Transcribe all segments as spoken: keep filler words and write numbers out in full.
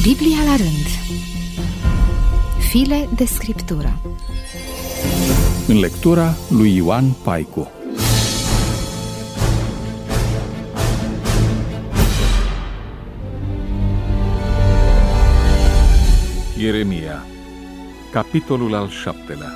Biblia la rând. File de scriptură. În lectura lui Ioan Paicu. Ieremia, capitolul al șaptelea.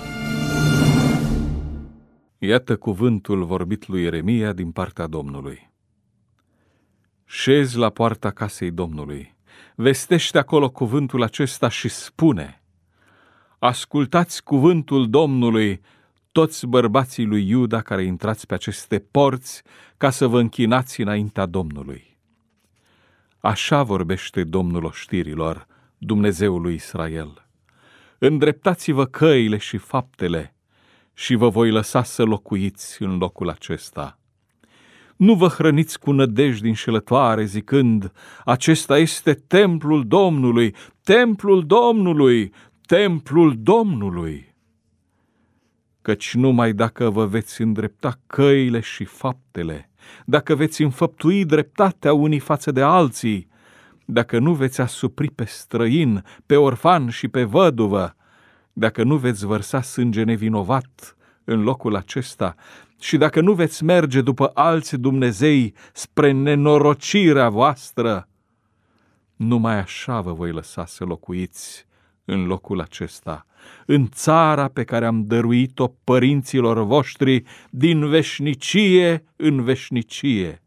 Iată cuvântul vorbit lui Ieremia din partea Domnului. Șezi la poarta casei Domnului, vestește acolo cuvântul acesta și spune: ascultați cuvântul Domnului, toți bărbații lui Iuda care intrați pe aceste porți, ca să vă închinați înaintea Domnului. Așa vorbește Domnul oștirilor, Dumnezeul lui Israel: îndreptați-vă căile și faptele și vă voi lăsa să locuiți în locul acesta. Nu vă hrăniți cu nădejdi înșelătoare, zicând: acesta este templul Domnului, templul Domnului, templul Domnului. Căci numai dacă vă veți îndrepta căile și faptele, dacă veți înfăptui dreptatea unii față de alții, dacă nu veți asupri pe străin, pe orfan și pe văduvă, dacă nu veți vărsa sânge nevinovat în locul acesta și dacă nu veți merge după alți dumnezei spre nenorocirea voastră, numai așa vă voi lăsa să locuiți în locul acesta, în țara pe care am dăruit-o părinților voștri din veșnicie în veșnicie.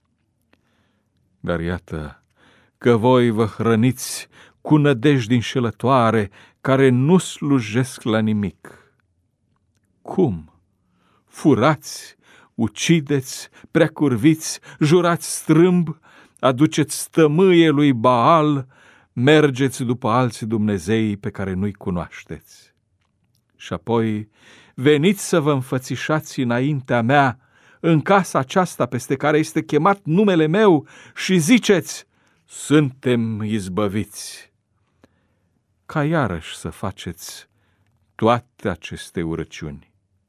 Dar iată că voi vă hrăniți cu nădejdi înșelătoare care nu slujesc la nimic. Cum? Furați, ucideți, preacurviți, jurați strâmb, aduceți stămâie lui Baal, mergeți după alți dumnezei pe care nu-i cunoașteți. Și apoi veniți să vă înfățișați înaintea mea în casa aceasta peste care este chemat numele meu și ziceți: suntem izbăviți. Ca iarăși să faceți toate aceste urăciuni.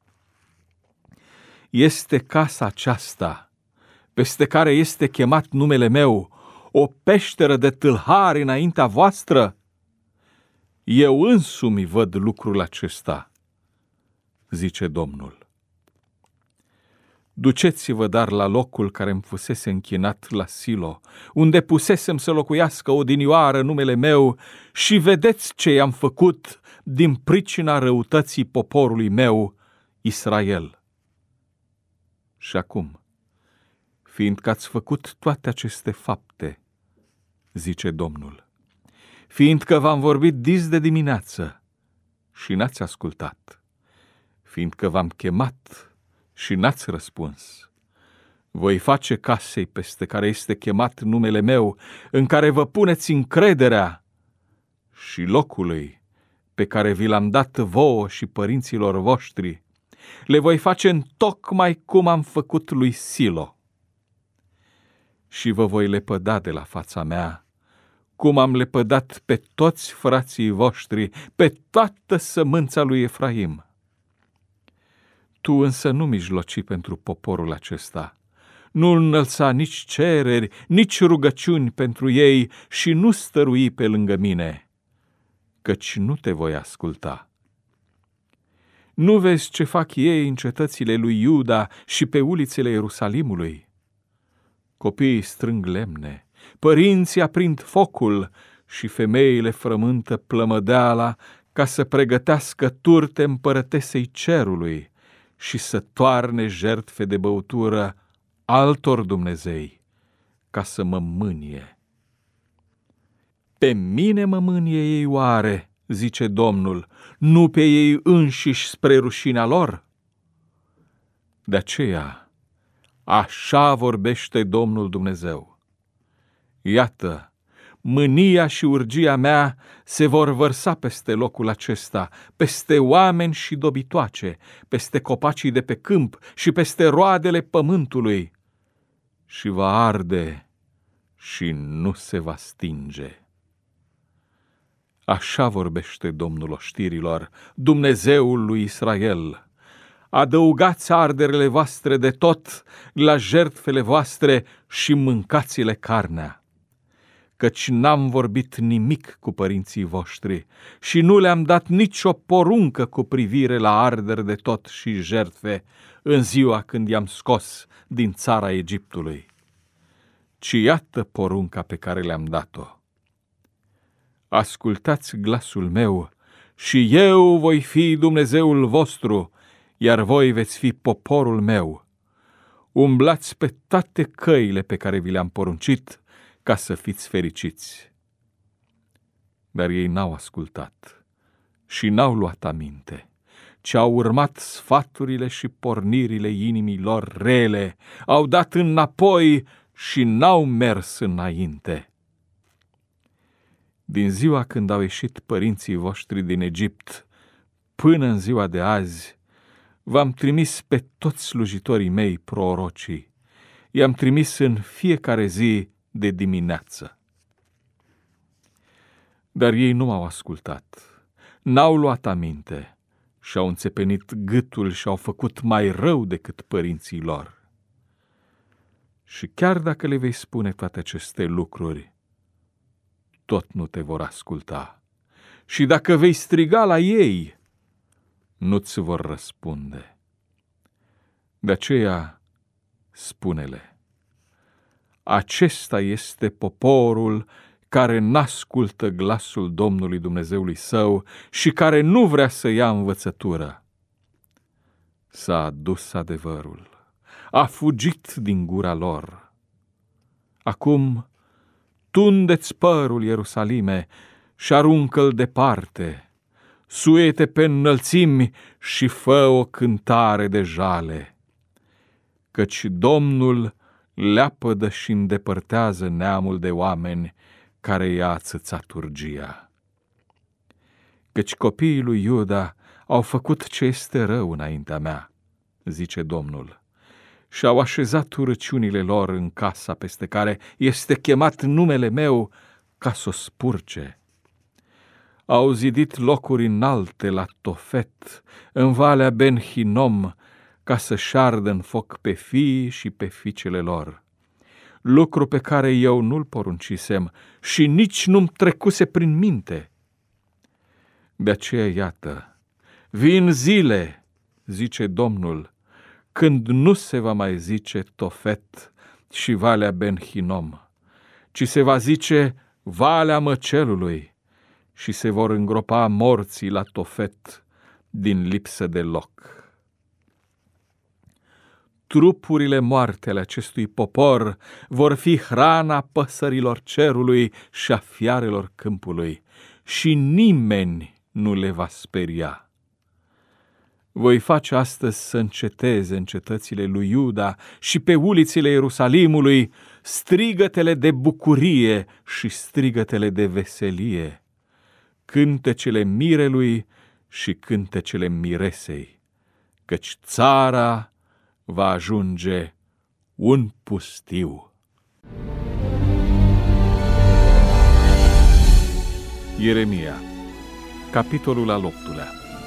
Este casa aceasta, peste care este chemat numele meu, o peșteră de tâlhari înaintea voastră? Eu însumi văd lucrul acesta, zice Domnul. Duceți-vă dar la locul care îmi fusese închinat la Silo, unde pusesem să locuiască odinioară numele meu, și vedeți ce i-am făcut din pricina răutății poporului meu, Israel. Și acum, fiindcă ați făcut toate aceste fapte, zice Domnul, fiindcă v-am vorbit dis de dimineață și n-ați ascultat, fiindcă v-am chemat și n-ați răspuns, voi face casei peste care este chemat numele meu, în care vă puneți încrederea, și locului pe care vi l-am dat vouă și părinților voștri, le voi face întocmai cum am făcut lui Silo. Și vă voi lepăda de la fața mea, cum am lepădat pe toți frații voștri, pe toată sămânța lui Efraim. Tu însă nu mijloci pentru poporul acesta, nu înălța nici cereri, nici rugăciuni pentru ei și nu stărui pe lângă mine, căci nu te voi asculta. Nu vezi ce fac ei în cetățile lui Iuda și pe ulițele Ierusalimului? Copiii strâng lemne, părinții aprind focul și femeile frământă plămădeala ca să pregătească turte împărătesei cerului și să toarne jertfe de băutură altor dumnezei, ca să mă mânie. Pe mine mă mânie ei oare, zice Domnul, nu pe ei înșiși spre rușinea lor? De aceea, așa vorbește Domnul Dumnezeu: iată, mânia și urgia mea se vor vărsa peste locul acesta, peste oameni și dobitoace, peste copacii de pe câmp și peste roadele pământului, și va arde și nu se va stinge. Așa vorbește Domnul oștirilor, Dumnezeul lui Israel: adăugați arderele voastre de tot la jertfele voastre și mâncați-le carnea. căci n-am vorbit nimic cu părinții voștri și nu le-am dat nicio poruncă cu privire la arderi de tot și jertfe în ziua când i-am scos din țara Egiptului. Ci iată porunca pe care le-am dat-o. Ascultați glasul meu și eu voi fi Dumnezeul vostru, iar voi veți fi poporul meu. Umblați pe toate căile pe care vi le-am poruncit, ca să fiți fericiți. Dar ei n-au ascultat și n-au luat aminte, ci au urmat sfaturile și pornirile inimii lor rele, au dat înapoi și n-au mers înainte. Din ziua când au ieșit părinții voștri din Egipt până în ziua de azi, v-am trimis pe toți slujitorii mei prorocii, i-am trimis în fiecare zi de dimineață. Dar ei nu m-au ascultat, n-au luat aminte și-au înțepenit gâtul și-au făcut mai rău decât părinții lor. Și chiar dacă le vei spune toate aceste lucruri, tot nu te vor asculta. Și dacă vei striga la ei, nu-ți vor răspunde. De aceea, spune-le: acesta este poporul care n-ascultă glasul Domnului Dumnezeului său și care nu vrea să ia învățătură. S-a adus adevărul, a fugit din gura lor. Acum tunde-ți părul, Ierusalime, și aruncă-l departe, suie-te pe înălțimi și fă o cântare de jale, căci Domnul leapădă și îndepărtează neamul de oameni care i-a ațățat urgia. Căci copiii lui Iuda au făcut ce este rău înaintea mea, zice Domnul, și au așezat urăciunile lor în casa peste care este chemat numele meu, ca să o spurce. Au zidit locuri înalte la Tofet, în valea Ben Hinom, ca să șardă în foc pe fii și pe fiicele lor, lucru pe care eu nu-l poruncisem și nici nu-mi trecuse prin minte. De aceea, iată, vin zile, zice Domnul, când nu se va mai zice Tofet și valea Ben Hinom, ci se va zice valea măcelului și se vor îngropa morții la Tofet din lipsă de loc. Trupurile moarte ale acestui popor vor fi hrana păsărilor cerului și a fiarelor câmpului și nimeni nu le va speria. Voi face astăzi să înceteze în cetățile lui Iuda și pe ulițile Ierusalimului strigătele de bucurie și strigătele de veselie, cântecele mirelui și cântecele miresei, căci țara va ajunge un pustiu. Ieremia, capitolul al optulea.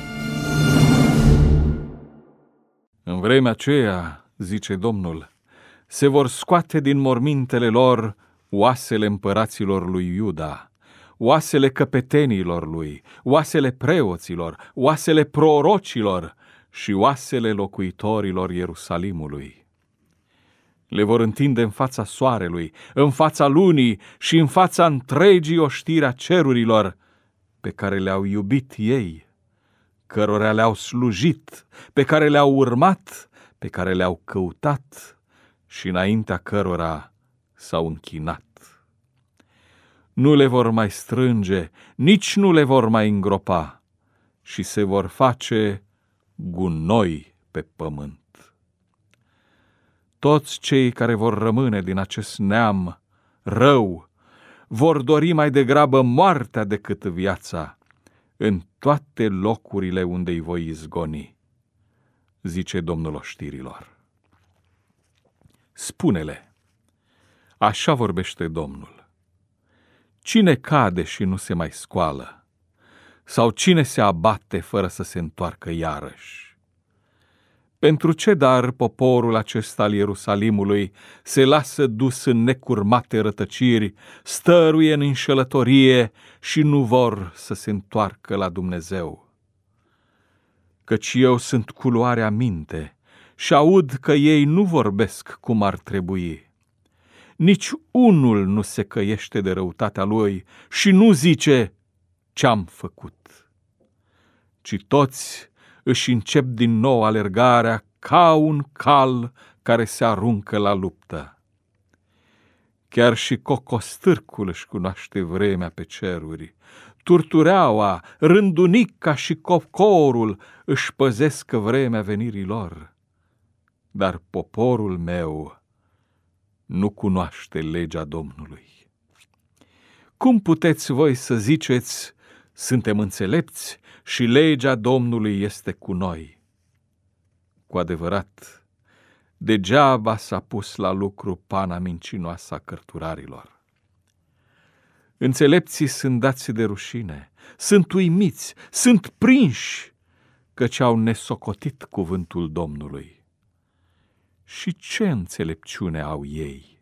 În vremea aceea, zice Domnul, se vor scoate din mormintele lor oasele împăraților lui Iuda, oasele căpetenilor lui, oasele preoților, oasele prorocilor și oasele locuitorilor Ierusalimului. Le vor întinde în fața soarelui, în fața lunii și în fața întregii oștiri a cerurilor, pe care le-au iubit ei, cărora le-au slujit, pe care le-au urmat, pe care le-au căutat și înaintea cărora s-au închinat. Nu le vor mai strânge, nici nu le vor mai îngropa și se vor face gunoi pe pământ. Toți cei care vor rămâne din acest neam rău vor dori mai degrabă moartea decât viața în toate locurile unde îi voi izgoni, zice Domnul oștirilor. Spune-le, așa vorbește Domnul: cine cade și nu se mai scoală? Sau cine se abate fără să se întoarcă iarăși? Pentru ce dar poporul acesta al Ierusalimului se lasă dus în necurmate rătăciri, stăruie în înșelătorie și nu vor să se întoarcă la Dumnezeu? Căci eu sunt culoarea minte și aud că ei nu vorbesc cum ar trebui. Nici unul nu se căiește de răutatea lui și nu zice ce-am făcut, ci toți își încep din nou alergarea ca un cal care se aruncă la luptă. Chiar și cocostârcul își cunoaște vremea pe ceruri, turtureaua, rândunica și cocorul își păzesc vremea venirii lor. Dar poporul meu nu cunoaște legea Domnului. Cum puteți voi să ziceți, suntem înțelepți și legea Domnului este cu noi? Cu adevărat, degeaba s-a pus la lucru pana mincinoasă a cărturarilor. Înțelepții sunt dați de rușine, sunt uimiți, sunt prinși, căci au nesocotit cuvântul Domnului. Și ce înțelepciune au ei?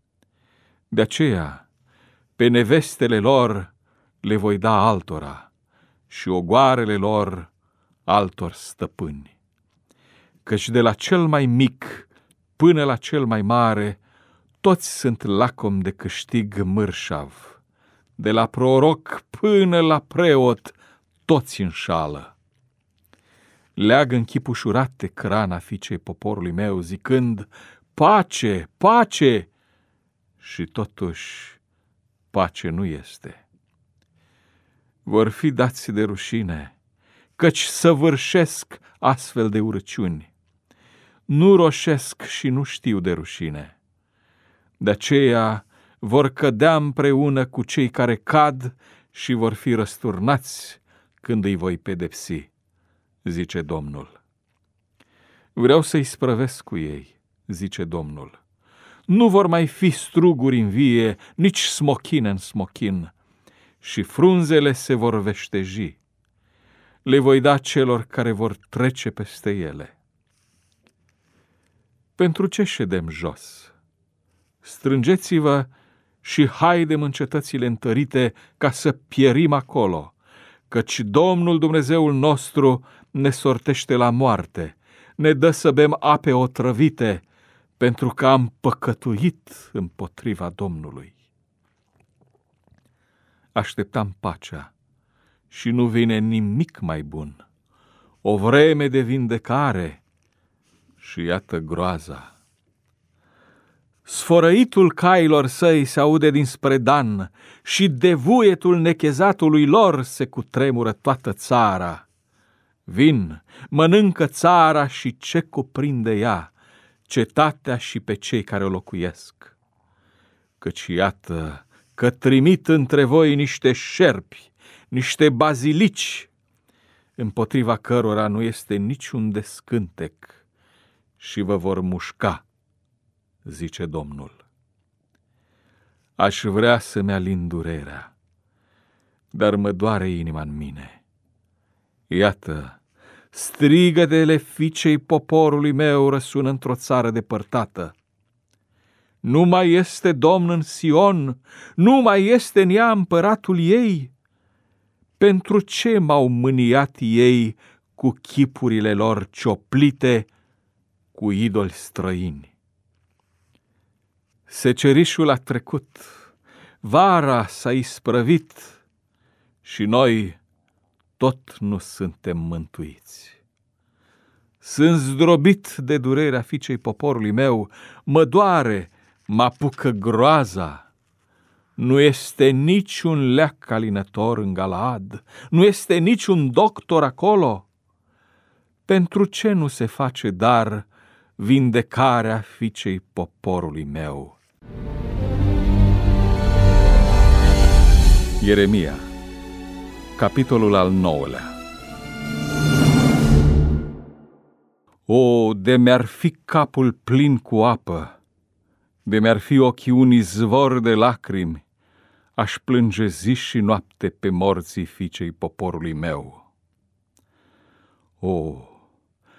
De aceea, pe nevestele lor le voi da altora și ogoarele lor altor stăpâni. Căci de la cel mai mic până la cel mai mare, toți sunt lacomi de câștig mărșav. De la proroc până la preot, toți înșală. Leagă în chip ușurate crana fiicei poporului meu, zicând, pace, pace! Și totuși pace nu este. Vor fi dați de rușine, căci săvârșesc astfel de urăciuni. Nu roșesc și nu știu de rușine. De aceea vor cădea împreună cu cei care cad și vor fi răsturnați când îi voi pedepsi, zice Domnul. Vreau să-i sprăvesc cu ei, zice Domnul. Nu vor mai fi struguri în vie, nici smochine în smochin, și frunzele se vor veșteji. Le voi da celor care vor trece peste ele. Pentru ce ședem jos? Strângeți-vă și haidem în cetățile întărite ca să pierim acolo, căci Domnul Dumnezeul nostru ne sortește la moarte, ne dă să bem ape otrăvite, pentru că am păcătuit împotriva Domnului. Așteptam pacea și nu vine nimic mai bun, o vreme de vindecare și iată groaza. Sfărăitul cailor săi se aude dinspre Dan și devuietul nechezatului lor se cutremură toată țara. Vin, mănâncă țara și ce cuprinde ea, cetatea și pe cei care o locuiesc. Căci iată că trimit între voi niște șerpi, niște bazilici, împotriva cărora nu este niciun descântec și vă vor mușca, zice Domnul. Aș vrea să-mi alin durerea, dar mă doare inima în mine. Iată, strigătele fiicei poporului meu răsună într-o țară depărtată. Nu mai este Domn în Sion, nu mai este în ea împăratul ei. Pentru ce m-au mâniat ei cu chipurile lor cioplite, cu idoli străini? Secerișul a trecut, vara s-a isprăvit și noi tot nu suntem mântuiți. Sunt zdrobit de durerea fiicei poporului meu, mă doare, mă apucă groaza. Nu este niciun leac alinător în Galaad, nu este niciun doctor acolo. Pentru ce nu se face dar vindecarea fiicei poporului meu? Ieremia, capitolul al nouălea. O, de mi-ar fi capul plin cu apă, de mi-ar fi ochii un izvor de lacrimi, aș plânge zi și noapte pe morții fiicei poporului meu. O,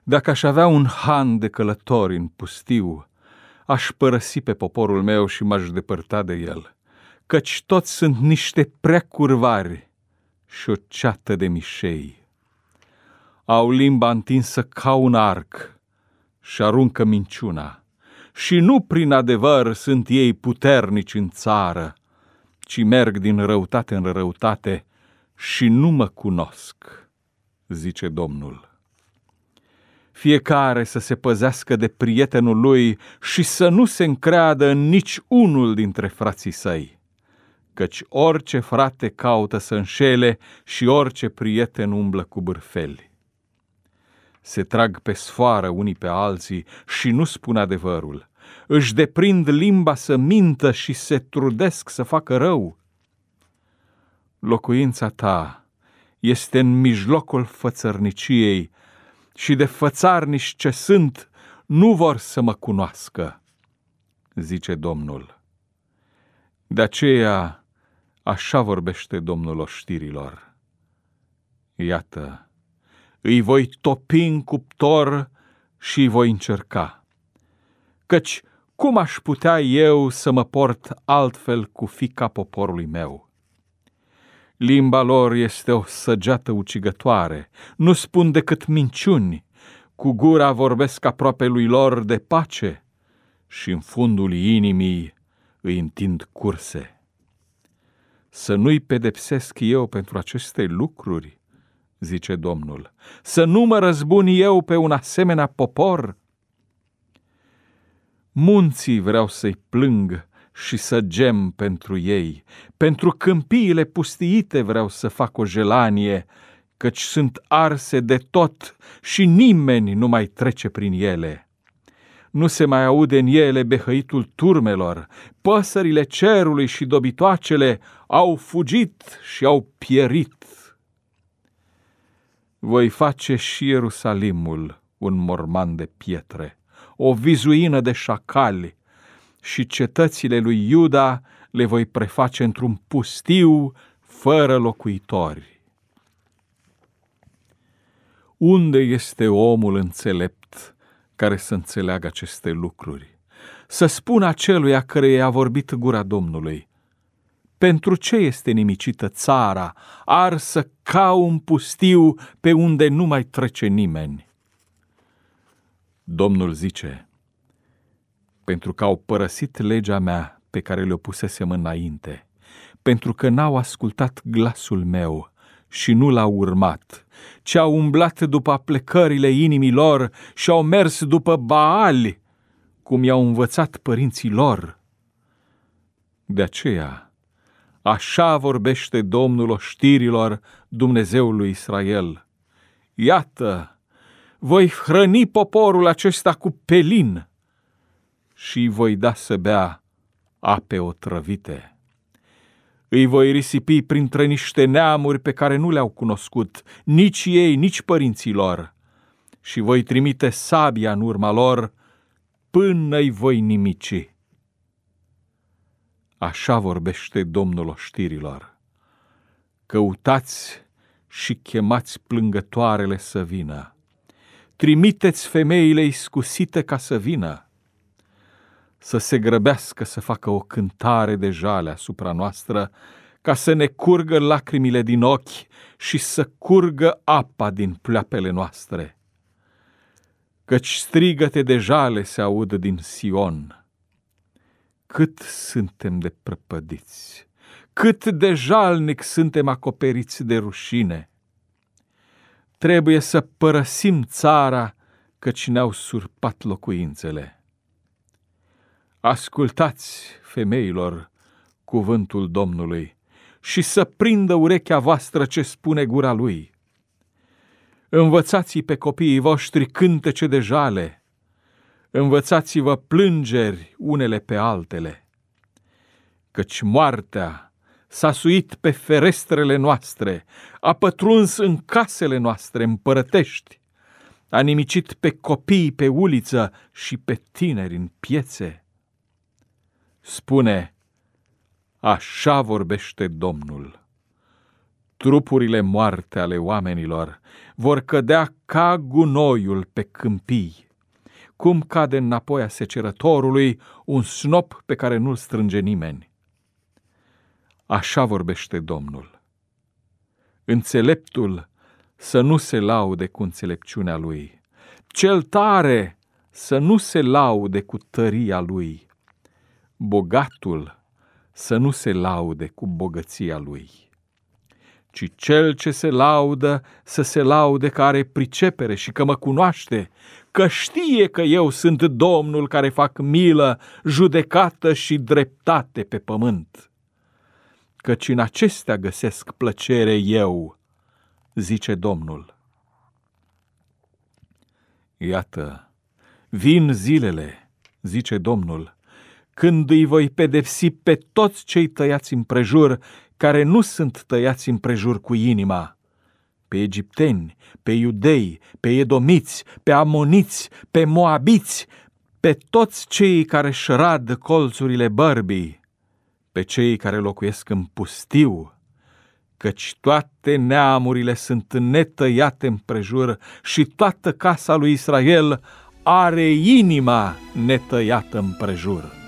Dacă aș avea un han de călători în pustiu, aș părăsi pe poporul meu și m-aș depărta de el, căci toți sunt niște prea curvari și o ceată de mișei. Au limba întinsă ca un arc și aruncă minciuna, și nu prin adevăr sunt ei puternici în țară, ci merg din răutate în răutate și nu mă cunosc, zice Domnul. Fiecare să se păzească de prietenul lui și să nu se încreadă în nici unul dintre frații săi, căci orice frate caută să înșele și orice prieten umblă cu bârfeli. Se trag pe sfoară unii pe alții și nu spun adevărul, își deprind limba să mintă și se trudesc să facă rău. Locuința ta este în mijlocul fățărniciei și de fățarnici ce sunt nu vor să mă cunoască, zice Domnul. De aceea așa vorbește Domnul oștirilor. Iată, îi voi topi în cuptor și îi voi încerca, căci cum aș putea eu să mă port altfel cu fiica poporului meu? Limba lor este o săgeată ucigătoare, nu spun decât minciuni, cu gura vorbesc aproape lui lor de pace și în fundul inimii îi întind curse. Să nu-i pedepsesc eu pentru aceste lucruri, zice Domnul, să nu mă răzbun eu pe un asemenea popor? Munții vreau să-i plâng și să gem pentru ei, pentru câmpiile pustiite vreau să fac o jelanie, căci sunt arse de tot și nimeni nu mai trece prin ele. Nu se mai aude în ele behăitul turmelor, păsările cerului și dobitoacele au fugit și au pierit. Voi face și Ierusalimul un morman de pietre, o vizuină de șacali, și cetățile lui Iuda le voi preface într-un pustiu fără locuitori. Unde este omul înțelept care să înțeleagă aceste lucruri? Să spună aceluia care i-a vorbit gura Domnului: pentru ce este nimicită țara, arsă ca un pustiu pe unde nu mai trece nimeni? Domnul zice: pentru că au părăsit legea mea pe care le-o pusesem înainte, pentru că n-au ascultat glasul meu și nu l-au urmat, ci au umblat după plecările inimii lor și au mers după Baali, cum i-au învățat părinții lor. De aceea, așa vorbește Domnul oștirilor, Dumnezeul lui Israel: iată, voi hrăni poporul acesta cu pelin și îi voi da să bea ape otrăvite. Îi voi risipi printre niște neamuri pe care nu le-au cunoscut, nici ei, nici părinții lor, și voi trimite sabia în urma lor până îi voi nimici. Așa vorbește Domnul oștirilor: căutați și chemați plângătoarele să vină, trimiteți femeile iscusite ca să vină, să se grăbească să facă o cântare de jale asupra noastră, ca să ne curgă lacrimile din ochi și să curgă apa din pleoapele noastre. Căci strigăte de jale se aud din Sion. Cât suntem de prăpădiți, cât de jalnic suntem acoperiți de rușine. Trebuie să părăsim țara, căci ne-au surpat locuințele. Ascultați, femeilor, cuvântul Domnului și să prindă urechea voastră ce spune gura Lui. Învățați-i pe copiii voștri cântece de jale, învățați-vă plângeri unele pe altele, căci moartea s-a suit pe ferestrele noastre, a pătruns în casele noastre împărătești, a nimicit pe copii pe uliță și pe tineri în piețe. Spune: așa vorbește Domnul: Trupurile moarte ale oamenilor vor cădea ca gunoiul pe câmpii, cum cade înapoi a secerătorului un snop pe care nu-l strânge nimeni. Așa vorbește Domnul. Înțeleptul să nu se laude cu înțelepciunea lui, cel tare să nu se laude cu tăria lui, bogatul să nu se laude cu bogăția lui, ci cel ce se laudă să se laude că are pricepere și că mă cunoaște, că știe că eu sunt Domnul care fac milă, judecată și dreptate pe pământ. Căci în acestea găsesc plăcere eu, zice Domnul. Iată, vin zilele, zice Domnul, când îi voi pedepsi pe toți cei tăiați împrejur, care nu sunt tăiați împrejur cu inima, pe egipteni, pe iudei, pe edomiți, pe amoniți, pe moabiți, pe toți cei care își rad colțurile bărbii, pe cei care locuiesc în pustiu, căci toate neamurile sunt netăiate împrejur și toată casa lui Israel are inima netăiată împrejur.